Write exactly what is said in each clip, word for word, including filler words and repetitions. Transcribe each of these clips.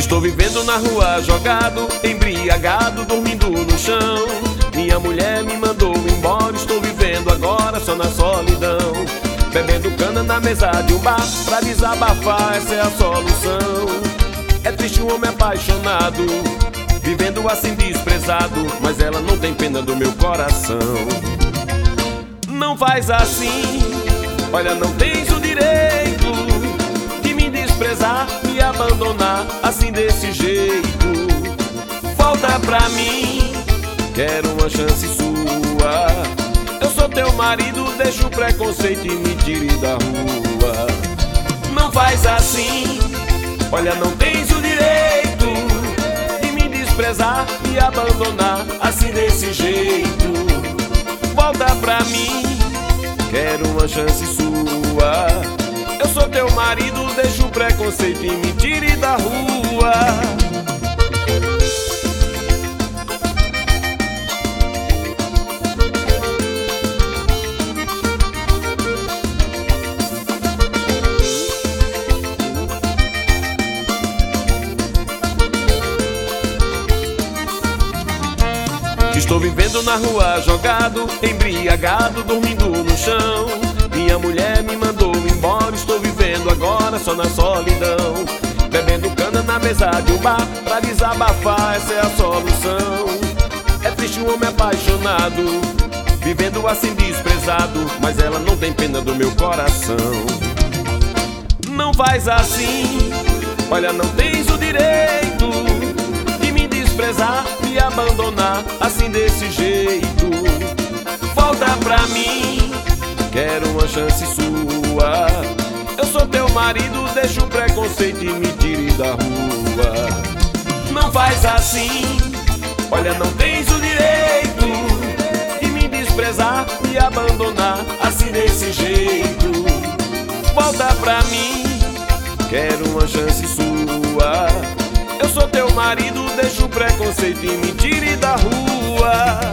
Estou vivendo na rua, jogado, embriagado, dormindo no chão. Minha mulher me mandou embora, estou vivendo agora só na solidão. Bebendo cana na mesa de um bar, pra desabafar, essa é a solução. É triste um homem apaixonado, vivendo assim desprezado, mas ela não tem pena do meu coração. Não faz assim, olha, não tens o direito de me desprezar, me abandonar assim desse jeito. Volta pra mim, quero uma chance sua. Eu sou teu marido, deixa o preconceito e me tire da rua. Não faz assim, olha, não tens o direito de me desprezar, me abandonar assim desse jeito. Volta pra mim, quero uma chance sua. Eu sou teu marido, deixa o preconceito e me tire da rua. Estou vivendo na rua, jogado, embriagado, dormindo no chão. Minha mulher me mandou embora, estou vivendo agora só na solidão. Bebendo cana na mesa de um bar, pra desabafar, essa é a solução. É triste um homem apaixonado, vivendo assim desprezado, mas ela não tem pena do meu coração. Não faz assim, olha, não tens o direito de me desprezar, me abandonar assim desse jeito. Volta pra mim, quero uma chance sua. Eu sou teu marido, deixa o preconceito e me tire da rua. Não faz assim, olha, não tens o direito de me desprezar, me abandonar assim desse jeito. Volta pra mim, quero uma chance sua. Eu sou teu marido, deixa o preconceito e me tire da rua.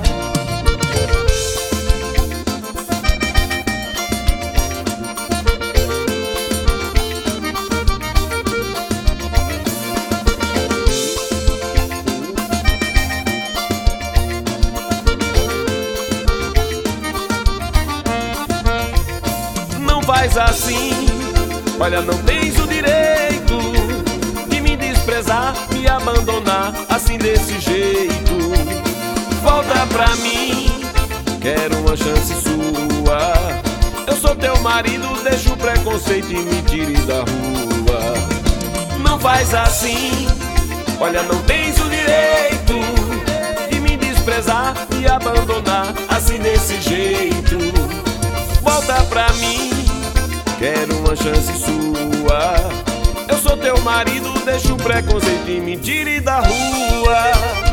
Não faz assim, olha, não tens o direito de me desprezar, me abandonar assim desse jeito. Volta pra mim, quero uma chance sua. Eu sou teu marido, deixa o preconceito e me tire da rua. Não faz assim, olha, não tens o direito de me desprezar, me abandonar assim desse jeito. Volta pra mim, quero uma chance sua. Eu sou teu marido, deixa o preconceito e me tire da rua.